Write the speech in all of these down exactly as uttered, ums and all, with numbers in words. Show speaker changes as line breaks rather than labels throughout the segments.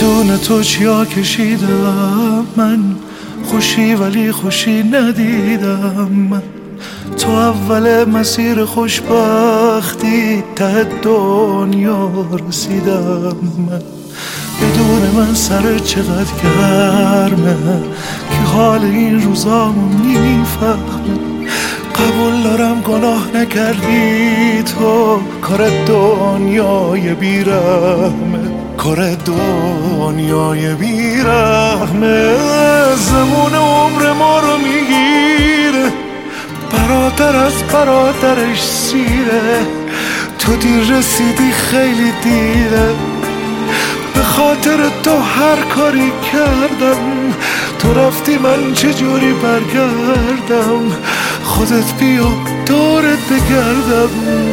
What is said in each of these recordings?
بدون تو چیا کشیدم من، خوشی ولی خوشی ندیدم من. تو اول مسیر خوشبختی ته دنیا رسیدم من. بدون من سر چقدر گرمه که حال این روزامو میفهمه. قبول دارم گناه نکردی تو، کار دنیای بیرحمه، کار دنیای بیرحمه. زمون عمر ما رو میگیره، برادر از برادرش سیره. تو دیر رسیدی خیلی دیره، به خاطر تو هر کاری کردم. تو رفتی من چجوری برگردم، خودت بیا دورت بگردم.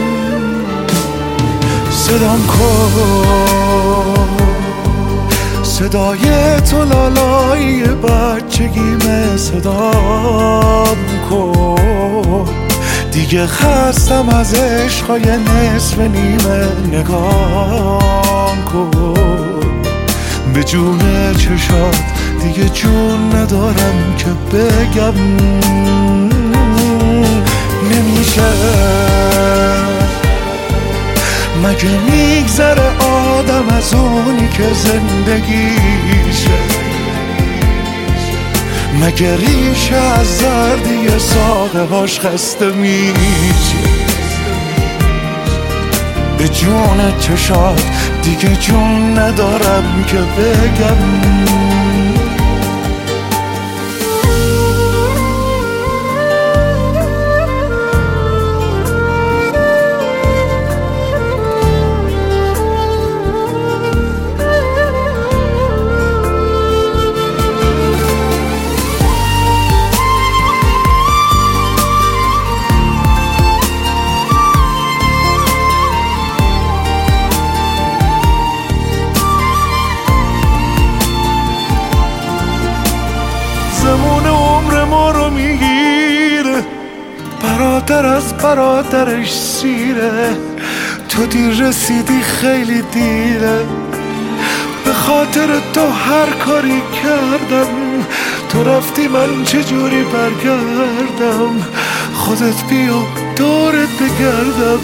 صدام کن صدای تو لالای بچگیمه، صدام کن دیگه خستم از عشقای نصف نیمه. نگام کن به جون چشات، دیگه جون ندارم که بگم نمیشه. مگه میگذره آدم از اونی که زندگیشه؟ مگه ریشه از زردی ساقه هاش خسته میشه؟ به جون چشات دیگه جون ندارم که بگم. زمان عمر ما رو میگیره، برادر از برادرش سیره. تو دیر رسیدی خیلی دیره، به خاطر تو هر کاری کردم. تو رفتی من چجوری برگردم، خودت بیا دورت بگردم.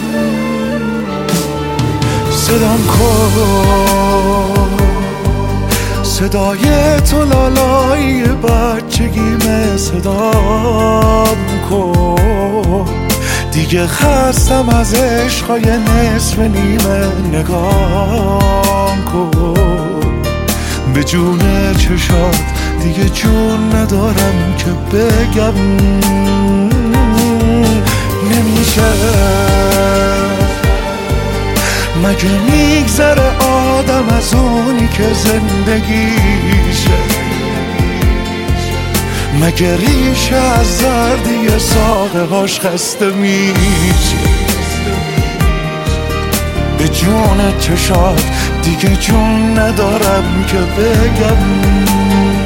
صدام کن صدای تو لالای بچگیمه، صدام کن دیگه خستم از عشقای نصف نیمه. نگام کن به جون چشات، دیگه جون ندارم که بگم نمیشه. مگه میگذره آدم از اونی که زندگیشه؟ مگه ریشه از زردی ساقه هاش خسته میشه؟ به جون چشات دیگه جون ندارم که بگم